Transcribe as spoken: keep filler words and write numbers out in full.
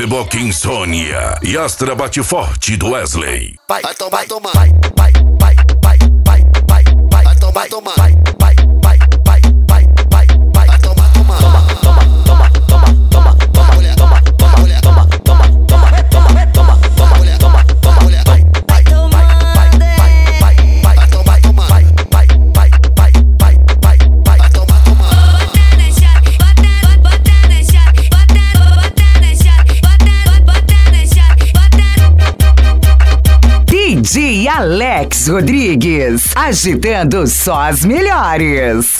Reboque Insônia e Astra Bate Forte do Wesley. Vai, vai tomar, vai tomar, vai, vai, vai, vai, vai, vai, vai, vai tomar, vai tomar, vai, vai, vai, vai, vai, vai, vai tomar, toma, toma, toma, toma, toma, toma, toma, mulher, toma, toma, mulher, toma, toma, toma, toma, toma, toma, mulher, toma, toma, mulher, vai, vai, vai, vai, vai, vai, vai tomar, toma, vai, vai, vai, vai, vai, vai, vai tomar, toma. Bota na chave, bota, bota na chave, bota, bota na chave, bota, bota na chave, bota. D J Alex Rodrigues, agitando só as melhores.